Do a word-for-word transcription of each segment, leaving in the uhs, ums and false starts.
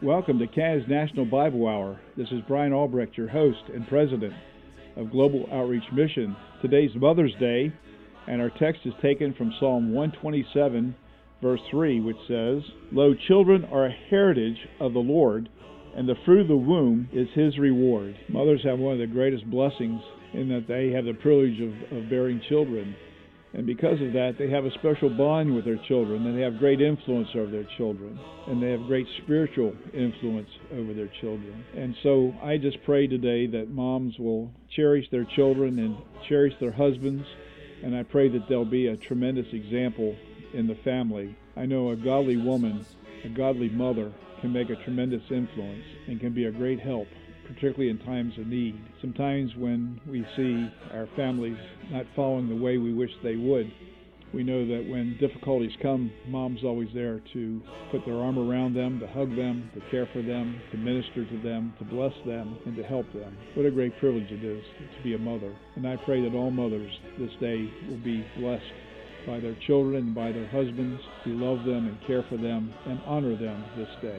Welcome to Canada's National Bible Hour. This is Brian Albrecht, your host and president of Global Outreach Mission. Today's Mother's Day, and our text is taken from Psalm one twenty-seven, verse three, which says, "Lo, children are a heritage of the Lord, and the fruit of the womb is His reward." Mothers have one of the greatest blessings in that they have the privilege of, of bearing children. And because of that, they have a special bond with their children, and they have great influence over their children, and they have great spiritual influence over their children. And so I just pray today that moms will cherish their children and cherish their husbands, and I pray that they'll be a tremendous example in the family. I know a godly woman, a godly mother, can make a tremendous influence and can be a great help, particularly in times of need. Sometimes when we see our families not following the way we wish they would, we know that when difficulties come, Mom's always there to put their arm around them, to hug them, to care for them, to minister to them, to bless them, and to help them. What a great privilege it is to be a mother. And I pray that all mothers this day will be blessed by their children and by their husbands, who love them and care for them and honor them this day.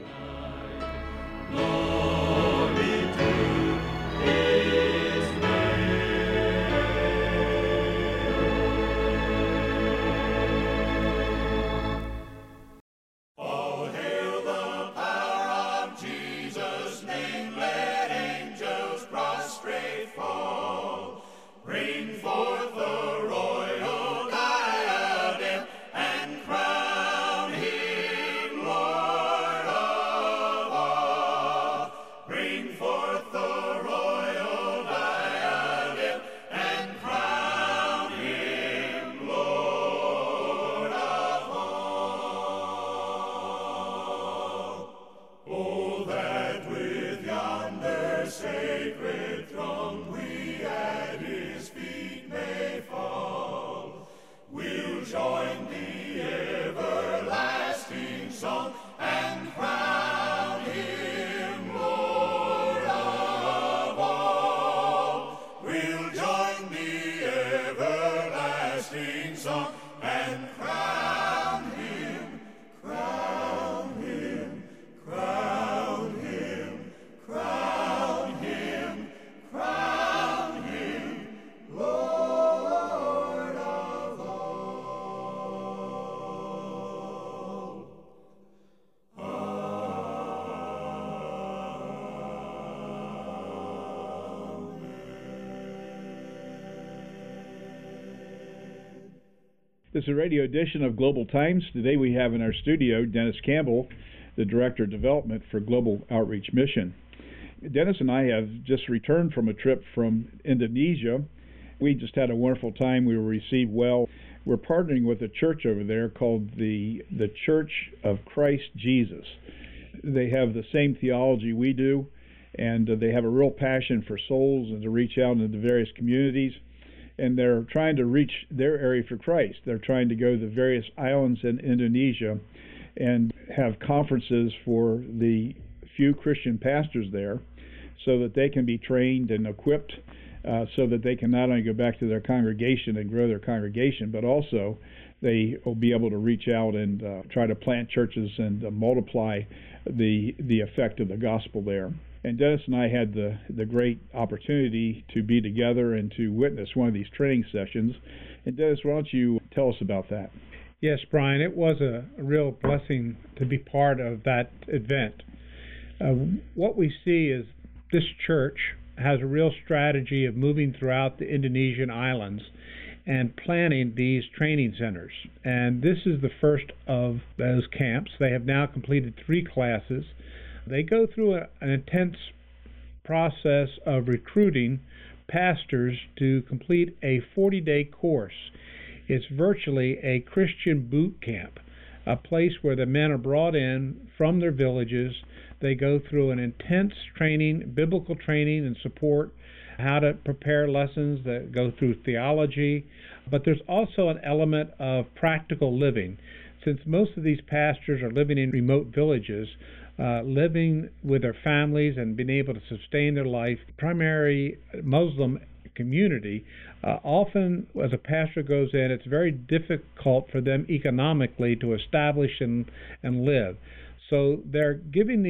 Glory to His name. Oh, hail the power of Jesus' name, let angels prostrate fall. Bring forth the royal diadem and crown Him Lord of all. Bring forth the royal diadem and crown Him Lord of all. Oh, that with yonder sacred throng we at His feet may fall. We'll join the everlasting song and crown Him Lord of all. We'll join the everlasting song and crown Him, crown Him, crown Him, crown Him, crown Him, Lord of all. This is a radio edition of Global Times. Today we have in our studio Dennis Campbell, the Director of Development for Global Outreach Mission. Dennis and I have just returned from a trip from Indonesia. We just had a wonderful time. We were received well. We're partnering with a church over there called the, the Church of Christ Jesus. They have the same theology we do, and uh, they have a real passion for souls and to reach out into the various communities. And they're trying to reach their area for Christ. They're trying to go to the various islands in Indonesia and have conferences for the few Christian pastors there so that they can be trained and equipped uh, so that they can not only go back to their congregation and grow their congregation, but also they will be able to reach out and uh, try to plant churches and uh, multiply the the effect of the gospel there. And Dennis and I had the, the great opportunity to be together and to witness one of these training sessions. And Dennis, why don't you tell us about that? Yes, Brian, it was a, a real blessing to be part of that event. Uh, what we see is this church has a real strategy of moving throughout the Indonesian islands and planning these training centers. And this is the first of those camps. They have now completed three classes. They go through a, an intense process of recruiting pastors to complete a forty-day course. It's virtually a Christian boot camp, a place where the men are brought in from their villages. They go through an intense training, biblical training and support, how to prepare lessons that go through theology, but there's also an element of practical living. Since most of these pastors are living in remote villages, uh, living with their families and being able to sustain their life, primary Muslim community, uh, often as a pastor goes in, it's very difficult for them economically to establish and, and live. So they're giving these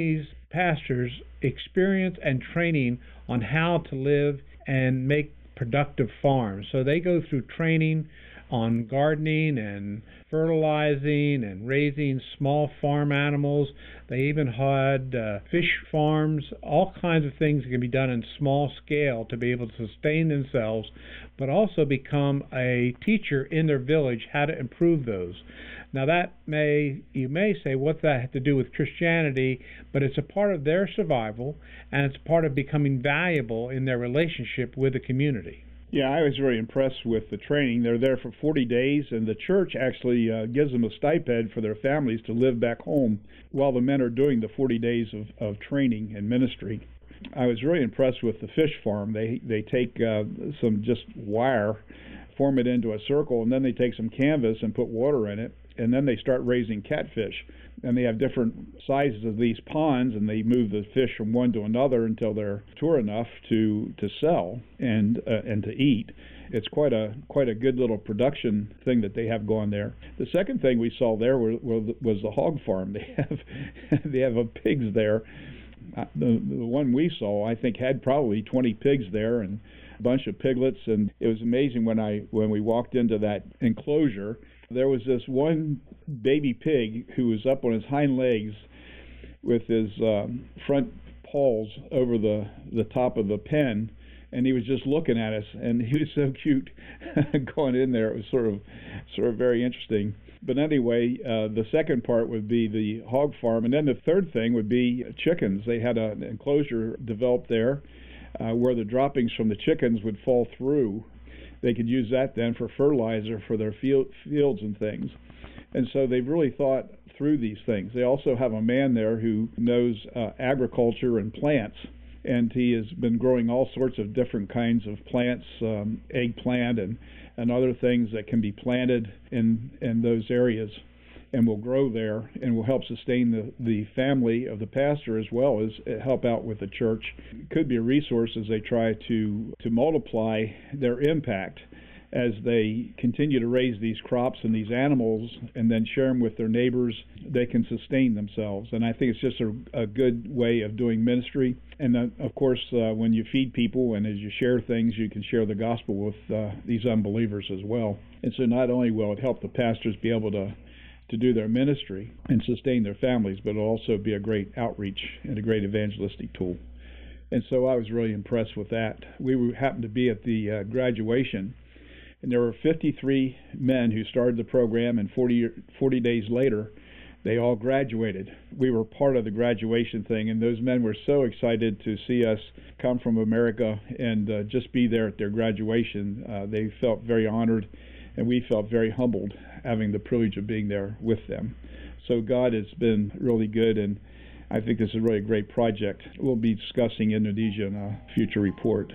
pastors experience and training on how to live and make productive farms. So they go through training on gardening and fertilizing and raising small farm animals. They even had uh, fish farms, all kinds of things that can be done in small scale to be able to sustain themselves, but also become a teacher in their village how to improve those. Now that may, you may say, what's that have to do with Christianity? But it's a part of their survival, and it's part of becoming valuable in their relationship with the community. Yeah, I was very impressed with the training. They're there for forty days, and the church actually uh, gives them a stipend for their families to live back home while the men are doing the forty days of, of training and ministry. I was really impressed with the fish farm. They they take uh, some just wire, form it into a circle, and then they take some canvas and put water in it, and then they start raising catfish. And they have different sizes of these ponds, and they move the fish from one to another until they're mature enough to to sell and uh, and to eat. It's quite a quite a good little production thing that they have going there. The second thing we saw there was, was the hog farm. They have they have a pigs there. Uh, the the one we saw, I think, had probably twenty pigs there and a bunch of piglets. And it was amazing when I when we walked into that enclosure. There was this one baby pig who was up on his hind legs with his um, front paws over the, the top of the pen, and he was just looking at us, and he was so cute going in there. It was sort of sort of very interesting. But anyway, uh, the second part would be the hog farm, and then the third thing would be chickens. They had an enclosure developed there uh, where the droppings from the chickens would fall through. They could use that then for fertilizer for their field, fields and things. And so they've really thought through these things. They also have a man there who knows uh, agriculture and plants, and he has been growing all sorts of different kinds of plants, um, eggplant and, and other things that can be planted in, in those areas and will grow there and will help sustain the, the family of the pastor as well as help out with the church. It could be a resource as they try to, to multiply their impact as they continue to raise these crops and these animals and then share them with their neighbors. They can sustain themselves. And I think it's just a, a good way of doing ministry. And then, of course, uh, when you feed people and as you share things, you can share the gospel with uh, these unbelievers as well. And so not only will it help the pastors be able to to do their ministry and sustain their families, but it'll also be a great outreach and a great evangelistic tool. And so I was really impressed with that. We happened to be at the uh, graduation, and there were fifty-three men who started the program, and forty, forty days later, they all graduated. We were part of the graduation thing, and those men were so excited to see us come from America and uh, just be there at their graduation. Uh, they felt very honored, and we felt very humbled having the privilege of being there with them. So God has been really good, and I think this is really a great project. We'll be discussing Indonesia in a future report.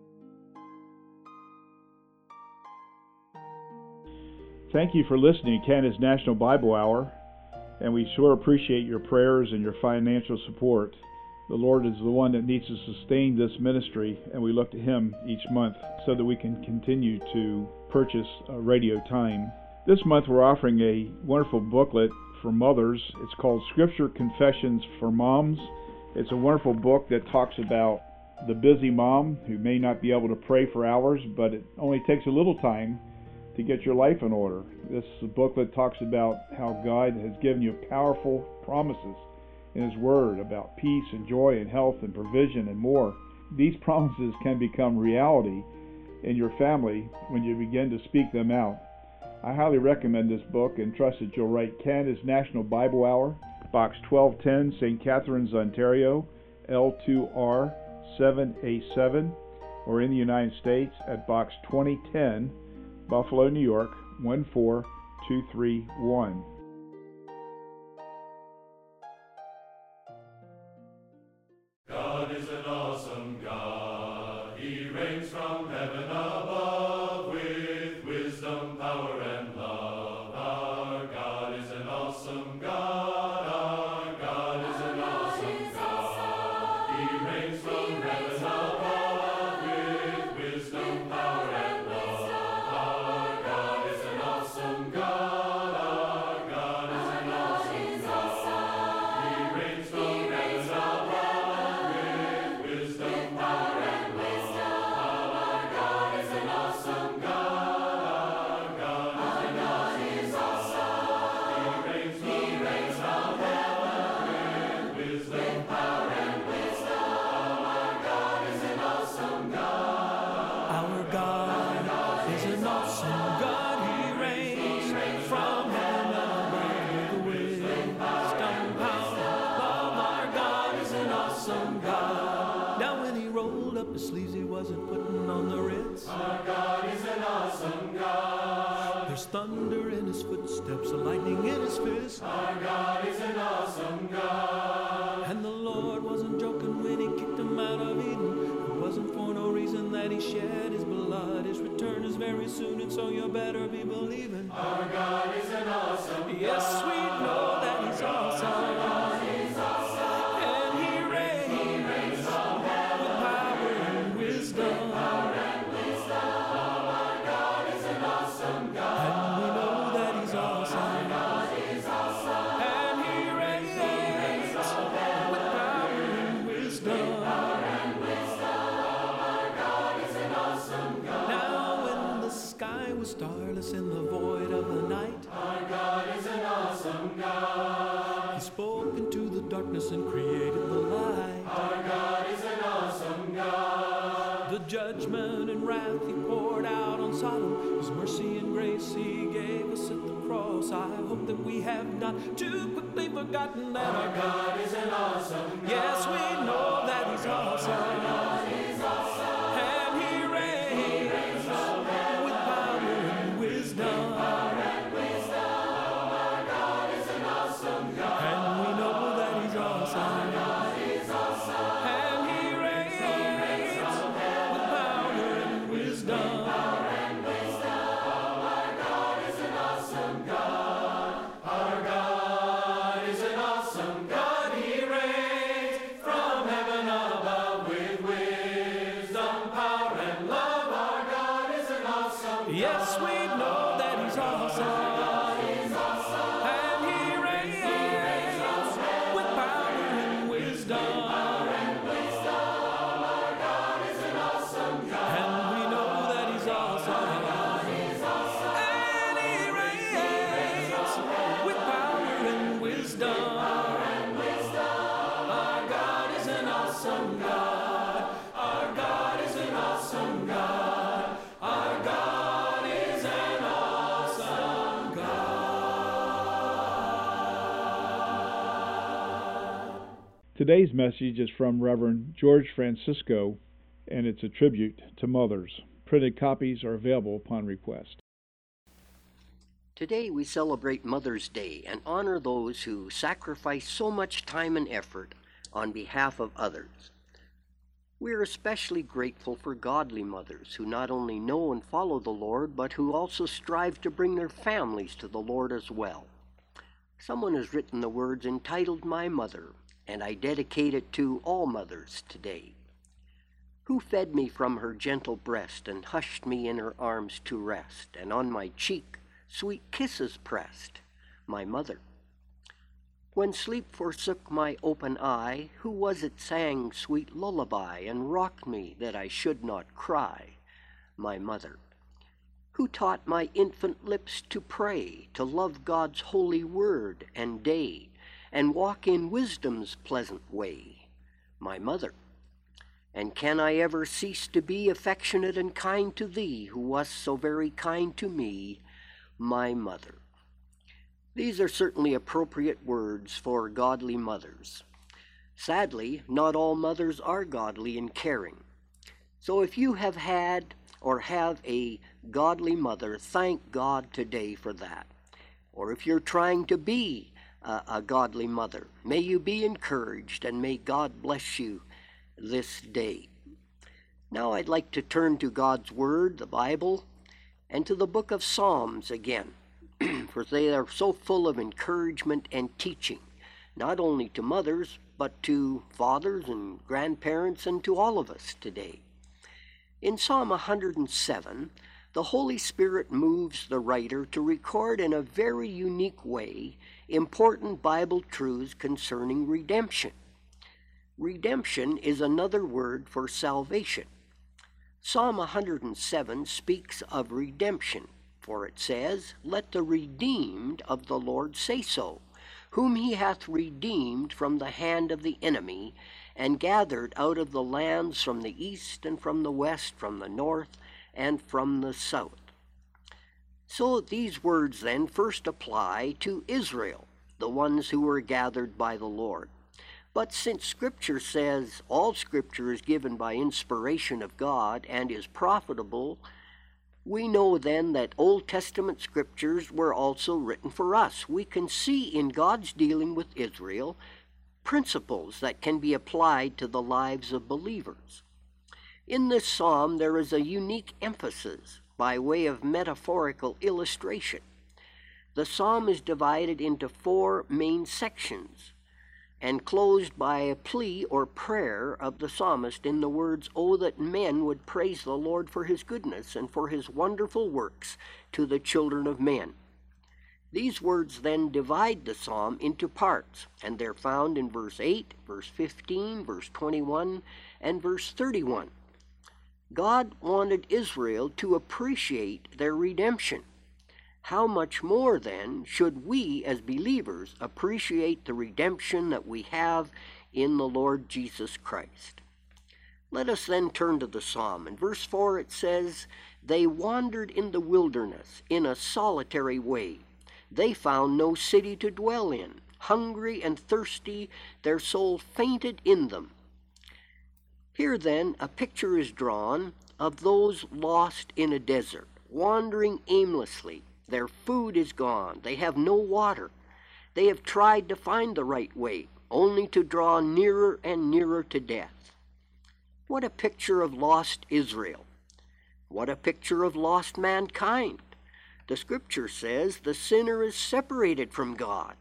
Thank you for listening to Canada's National Bible Hour, and we sure appreciate your prayers and your financial support. The Lord is the one that needs to sustain this ministry, and we look to Him each month so that we can continue to purchase uh, radio time. This month we're offering a wonderful booklet for mothers. It's called Scripture Confessions for Moms. It's a wonderful book that talks about the busy mom who may not be able to pray for hours, but it only takes a little time to get your life in order. This booklet talks about how God has given you powerful promises in His Word about peace and joy and health and provision and more. These promises can become reality in your family when you begin to speak them out. I highly recommend this book and trust that you'll write Canada's National Bible Hour, Box twelve ten, Saint Catharines, Ontario, L two R seven A seven, or in the United States at Box twenty ten, Buffalo, New York, one four two three one. God is an awesome God. He reigns from heaven above with wisdom, power, and love. Our God is an awesome God. Our God is an awesome God. He reigns from heaven above with wisdom, power, and love. Our God is an awesome God. Our God is an awesome God. He reigns from heaven above. awesome God. Now when he rolled up his sleeves, he wasn't putting on the Ritz. Our God is an awesome God. There's thunder in his footsteps, lightning in his fist. Our God is an awesome God. And the Lord wasn't joking when he kicked him out of Eden. It wasn't for no reason that he shed his blood. His return is very soon, and so you better be believing. Our God is an awesome God. Yes, we know that he's awesome. Our God is awesome. And he reigns, He reigns from heaven with power and wisdom. power and wisdom. Our God is an awesome God. And we know that he's awesome. Our God is awesome. And he reigns with power and wisdom. Power and wisdom. Our God is an awesome God. Now when the sky was starless in the void of the night, Our God is an awesome God. he spoke into the darkness and created the light. Our God is an awesome God. The judgment and wrath he poured out on Sodom, his mercy and grace he gave us at the cross. I hope that we have not too quickly forgotten that our God, God is an awesome God. yes, we know that he's awesome. God is awesome. And he reigns with power and wisdom. Power and wisdom. Our God is an awesome God. And we know that he's awesome. God is awesome. And he reigns with power and wisdom. Power and wisdom. Our God is an awesome God. Our God is an awesome God. He reigns from heaven above with wisdom, power, and love. Our God is an awesome God. Yes, we know that he's awesome. God is awesome. And he reigns with power and wisdom. Power and wisdom. Our God is an awesome God. And we know that he's awesome. God is awesome. And he reigns with power and wisdom. Power and wisdom. Our God is an awesome God. Our God is an awesome God. Our God is an awesome God. Today's message is from Reverend George Francisco, and it's a tribute to mothers. Printed copies are available upon request. Today we celebrate Mother's Day and honor those who sacrifice so much time and effort on behalf of others. We are especially grateful for godly mothers who not only know and follow the Lord, but who also strive to bring their families to the Lord as well. Someone has written the words entitled My Mother, and I dedicate it to all mothers today. Who fed me from her gentle breast and hushed me in her arms to rest, and on my cheek sweet kisses pressed? My mother. When sleep forsook my open eye, who was it sang sweet lullaby and rocked me that I should not cry? My mother. Who taught my infant lips to pray, to love God's holy word and day, and walk in wisdom's pleasant way? My mother. And can I ever cease to be affectionate and kind to thee, who wast so very kind to me? My mother. These are certainly appropriate words for godly mothers. Sadly, not all mothers are godly and caring. So if you have had or have a godly mother, thank God today for that. Or if you're trying to be a, a godly mother, may you be encouraged and may God bless you this day. Now I'd like to turn to God's Word, the Bible, and to the book of Psalms again, for they are so full of encouragement and teaching, not only to mothers, but to fathers and grandparents and to all of us today. In Psalm one hundred seven, the Holy Spirit moves the writer to record in a very unique way important Bible truths concerning redemption. Redemption is another word for salvation. Psalm one hundred seven speaks of redemption, for it says, Let the redeemed of the Lord say so, whom he hath redeemed from the hand of the enemy, and gathered out of the lands from the east and from the west, from the north and from the south. So these words then first apply to Israel, the ones who were gathered by the Lord. But since Scripture says all Scripture is given by inspiration of God and is profitable, we know then that Old Testament Scriptures were also written for us. We can see in God's dealing with Israel principles that can be applied to the lives of believers. In this psalm, there is a unique emphasis by way of metaphorical illustration. The psalm is divided into four main sections and closed by a plea or prayer of the psalmist in the words, "Oh, that men would praise the Lord for his goodness and for his wonderful works to the children of men." These words then divide the psalm into parts, and they're found in verse eight, verse fifteen, verse twenty-one, and verse thirty-one. God wanted Israel to appreciate their redemption. How much more, then, should we as believers appreciate the redemption that we have in the Lord Jesus Christ? Let us then turn to the psalm. In verse four it says, "They wandered in the wilderness in a solitary way. They found no city to dwell in. Hungry and thirsty, their soul fainted in them." Here then a picture is drawn of those lost in a desert, wandering aimlessly. Their food is gone. They have no water. They have tried to find the right way, only to draw nearer and nearer to death. What a picture of lost Israel. What a picture of lost mankind. The Scripture says the sinner is separated from God,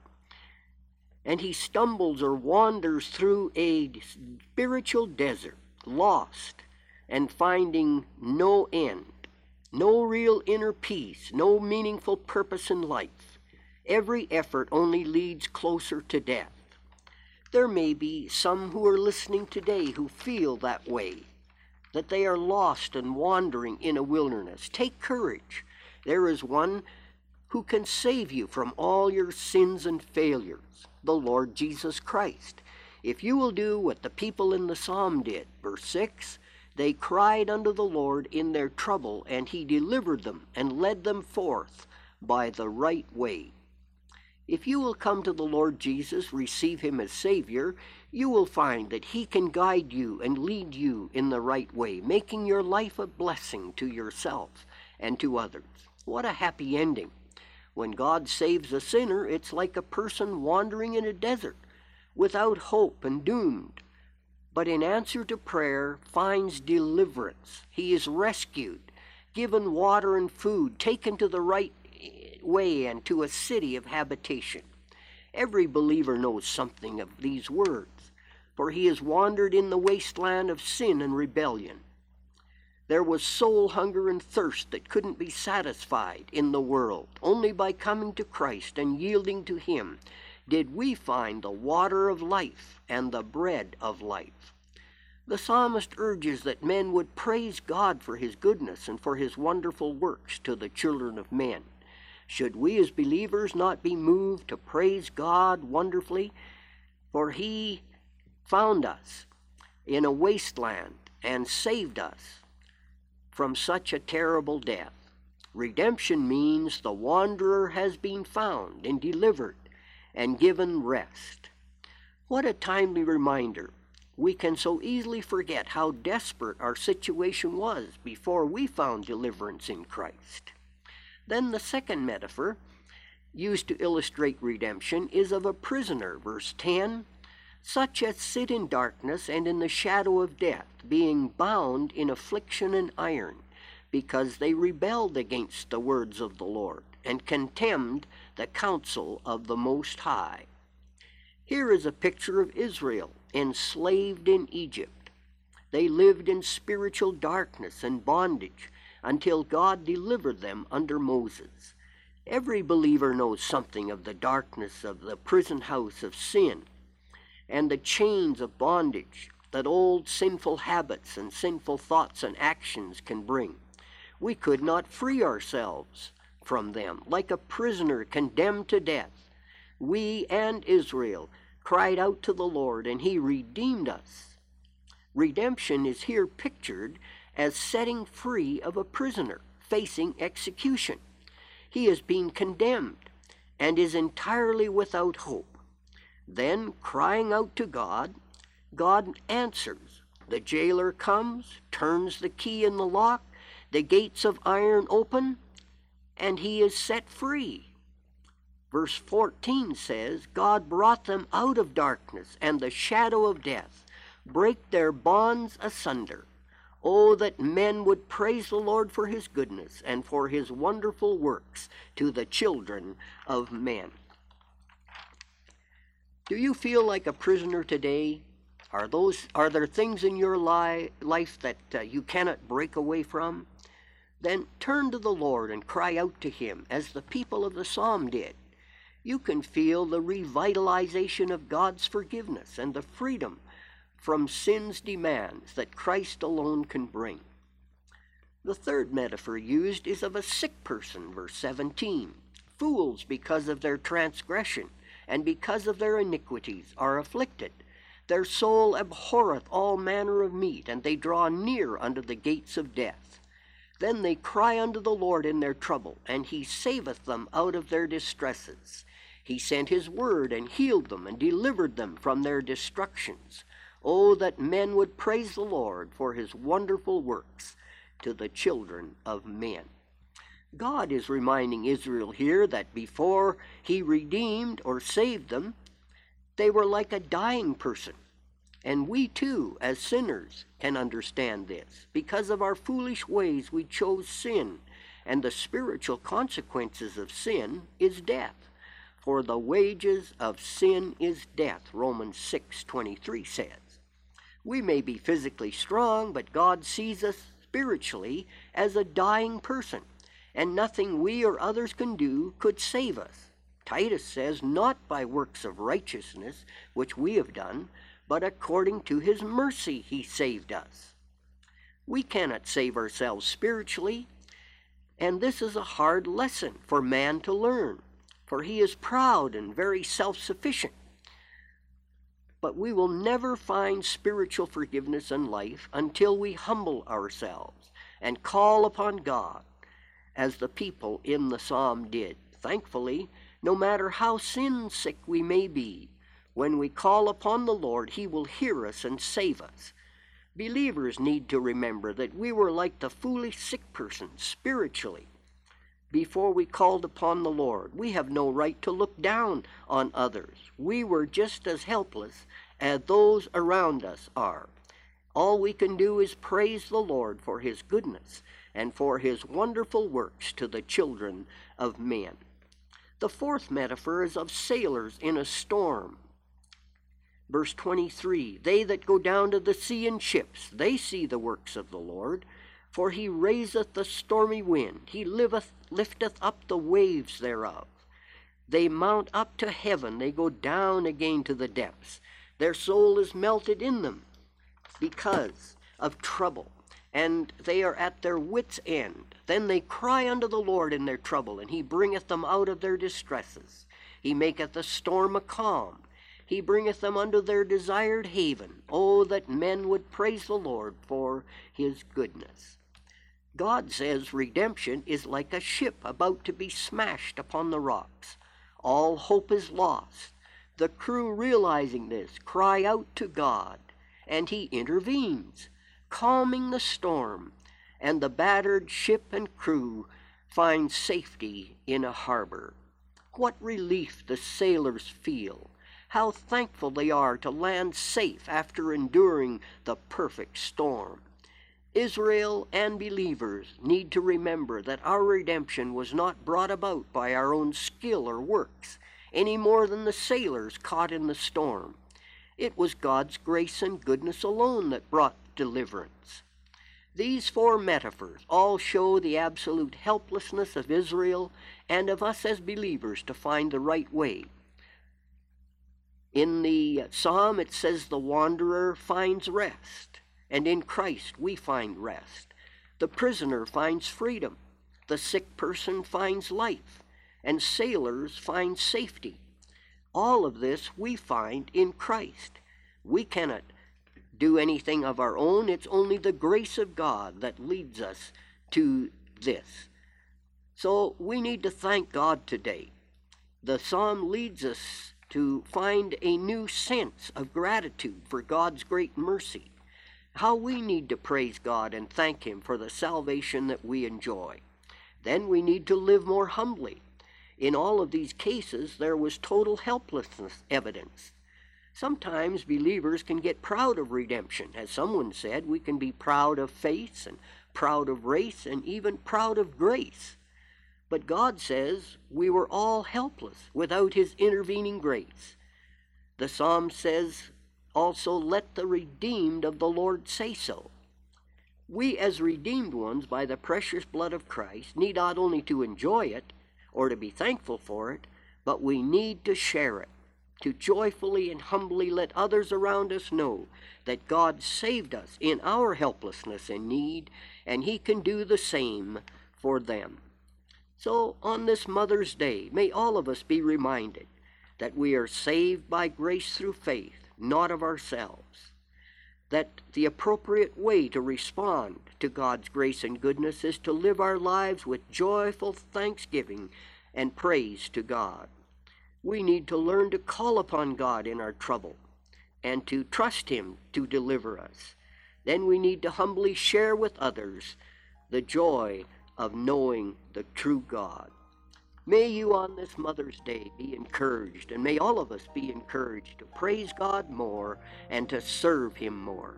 and he stumbles or wanders through a spiritual desert, lost and finding no end. No real inner peace, no meaningful purpose in life. Every effort only leads closer to death. There may be some who are listening today who feel that way, that they are lost and wandering in a wilderness. Take courage. There is one who can save you from all your sins and failures, the Lord Jesus Christ. If you will do what the people in the psalm did, verse six, "They cried unto the Lord in their trouble, and he delivered them and led them forth by the right way." If you will come to the Lord Jesus, receive him as Savior, you will find that he can guide you and lead you in the right way, making your life a blessing to yourself and to others. What a happy ending. When God saves a sinner, it's like a person wandering in a desert, without hope and doomed, but in answer to prayer finds deliverance. He is rescued, given water and food, taken to the right way and to a city of habitation. Every believer knows something of these words, for he has wandered in the wasteland of sin and rebellion. There was soul hunger and thirst that couldn't be satisfied in the world. Only by coming to Christ and yielding to him did we find the water of life and the bread of life. The psalmist urges that men would praise God for his goodness and for his wonderful works to the children of men. Should we as believers not be moved to praise God wonderfully? For he found us in a wasteland and saved us from such a terrible death. Redemption means the wanderer has been found and delivered and given rest. What a timely reminder. We can so easily forget how desperate our situation was before we found deliverance in Christ. Then the second metaphor used to illustrate redemption is of a prisoner, verse ten, "Such as sit in darkness and in the shadow of death, being bound in affliction and iron, because they rebelled against the words of the Lord, and contemned the counsel of the Most High." Here is a picture of Israel enslaved in Egypt. They lived in spiritual darkness and bondage until God delivered them under Moses. Every believer knows something of the darkness of the prison house of sin and the chains of bondage that old sinful habits and sinful thoughts and actions can bring. We could not free ourselves from them. Like a prisoner condemned to death, we and Israel cried out to the Lord, and he redeemed us. Redemption is here pictured as setting free of a prisoner facing execution. He is being condemned and is entirely without hope. Then, crying out to God, God answers. The jailer comes, turns the key in the lock, the gates of iron open, and he is set free. Verse fourteen says, God brought them out of darkness and the shadow of death, break their bonds asunder. Oh, that men would praise the Lord for his goodness and for his wonderful works to the children of men. Do you feel like a prisoner today? Are those are there things in your li- life that uh, you cannot break away from? Then turn to the Lord and cry out to him, as the people of the psalm did. You can feel the revitalization of God's forgiveness and the freedom from sin's demands that Christ alone can bring. The third metaphor used is of a sick person, verse seventeen. Fools, because of their transgression and because of their iniquities, are afflicted. Their soul abhorreth all manner of meat, and they draw near unto the gates of death. Then they cry unto the Lord in their trouble, and he saveth them out of their distresses. He sent his word and healed them and delivered them from their destructions. Oh, that men would praise the Lord for his wonderful works to the children of men. God is reminding Israel here that before he redeemed or saved them, they were like a dying person. And we too, as sinners, can understand this. Because of our foolish ways, we chose sin, and the spiritual consequences of sin is death. For the wages of sin is death, Romans six twenty-three says. We may be physically strong, but God sees us spiritually as a dying person, and nothing we or others can do could save us. Titus says, not by works of righteousness, which we have done, but according to his mercy he saved us. We cannot save ourselves spiritually, and this is a hard lesson for man to learn, for he is proud and very self-sufficient. But we will never find spiritual forgiveness in life until we humble ourselves and call upon God, as the people in the psalm did. Thankfully, no matter how sin-sick we may be, when we call upon the Lord, he will hear us and save us. Believers need to remember that we were like the foolish sick person spiritually. Before we called upon the Lord, we have no right to look down on others. We were just as helpless as those around us are. All we can do is praise the Lord for his goodness and for his wonderful works to the children of men. The fourth metaphor is of sailors in a storm. Verse twenty-three, they that go down to the sea in ships, they see the works of the Lord. For he raiseth the stormy wind, he liveth, lifteth up the waves thereof. They mount up to heaven, they go down again to the depths. Their soul is melted in them because of trouble, and they are at their wits' end. Then they cry unto the Lord in their trouble, and he bringeth them out of their distresses. He maketh the storm a calm. He bringeth them unto their desired haven. Oh, that men would praise the Lord for his goodness. God says redemption is like a ship about to be smashed upon the rocks. All hope is lost. The crew, realizing this, cry out to God, and he intervenes, calming the storm, and the battered ship and crew find safety in a harbor. What relief the sailors feel! How thankful they are to land safe after enduring the perfect storm. Israel and believers need to remember that our redemption was not brought about by our own skill or works, any more than the sailors caught in the storm. It was God's grace and goodness alone that brought deliverance. These four metaphors all show the absolute helplessness of Israel and of us as believers to find the right way. In the psalm, it says the wanderer finds rest, and in Christ we find rest. The prisoner finds freedom, the sick person finds life, and sailors find safety. All of this we find in Christ. We cannot do anything of our own. It's only the grace of God that leads us to this. So we need to thank God today. The psalm leads us to find a new sense of gratitude for God's great mercy, how we need to praise God and thank Him for the salvation that we enjoy. Then we need to live more humbly. In all of these cases, there was total helplessness evidence. Sometimes believers can get proud of redemption. As someone said, we can be proud of faith and proud of race and even proud of grace. But God says we were all helpless without His intervening grace. The Psalm says also, "Let the redeemed of the Lord say so." We as redeemed ones by the precious blood of Christ need not only to enjoy it or to be thankful for it, but we need to share it, to joyfully and humbly let others around us know that God saved us in our helplessness and need, and He can do the same for them. So on this Mother's Day, may all of us be reminded that we are saved by grace through faith, not of ourselves. That the appropriate way to respond to God's grace and goodness is to live our lives with joyful thanksgiving and praise to God. We need to learn to call upon God in our trouble and to trust Him to deliver us. Then we need to humbly share with others the joy of knowing the true God. May you on this Mother's Day be encouraged, and may all of us be encouraged to praise God more and to serve Him more.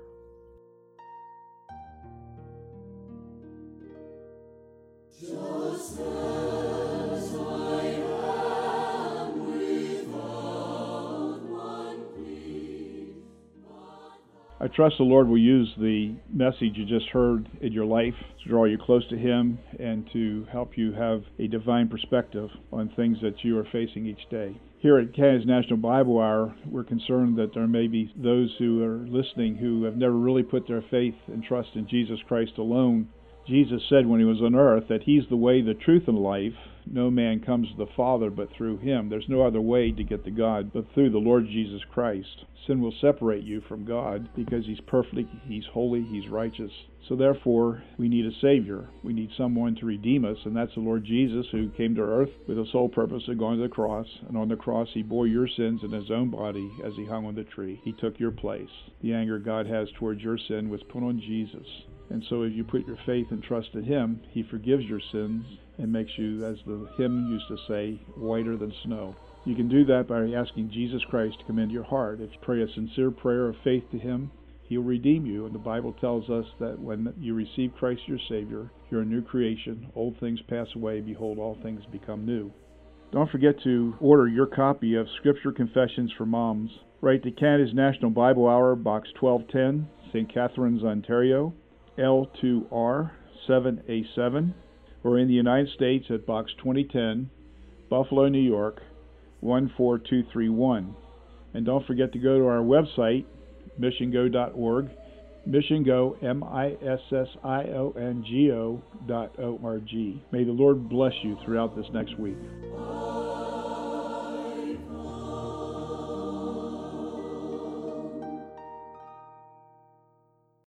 Just as I am without one plea, I trust the Lord will use the message you just heard in your life to draw you close to Him and to help you have a divine perspective on things that you are facing each day. Here at Canada's National Bible Hour, we're concerned that there may be those who are listening who have never really put their faith and trust in Jesus Christ alone. Jesus said when He was on earth that He's the way, the truth, and life. No man comes to the Father but through Him. There's no other way to get to God but through the Lord Jesus Christ. Sin will separate you from God because He's perfect, He's holy, He's righteous. So therefore, we need a Savior. We need someone to redeem us, and that's the Lord Jesus, who came to earth with the sole purpose of going to the cross. And on the cross, He bore your sins in His own body as He hung on the tree. He took your place. The anger God has towards your sin was put on Jesus. And so if you put your faith and trust in Him, He forgives your sins and makes you, as the hymn used to say, whiter than snow. You can do that by asking Jesus Christ to come into your heart. If you pray a sincere prayer of faith to Him, He'll redeem you. And the Bible tells us that when you receive Christ your Savior, you're a new creation. Old things pass away. Behold, all things become new. Don't forget to order your copy of Scripture Confessions for Moms. Write to Canada's National Bible Hour, Box twelve ten, Saint Catharines, Ontario, L two R seven A seven, or in the United States at Box twenty ten, Buffalo, New York, one four two three one. And don't forget to go to our website, mission go dot org, missiongo, M I S S I O N G O dot O R G. May the Lord bless you throughout this next week.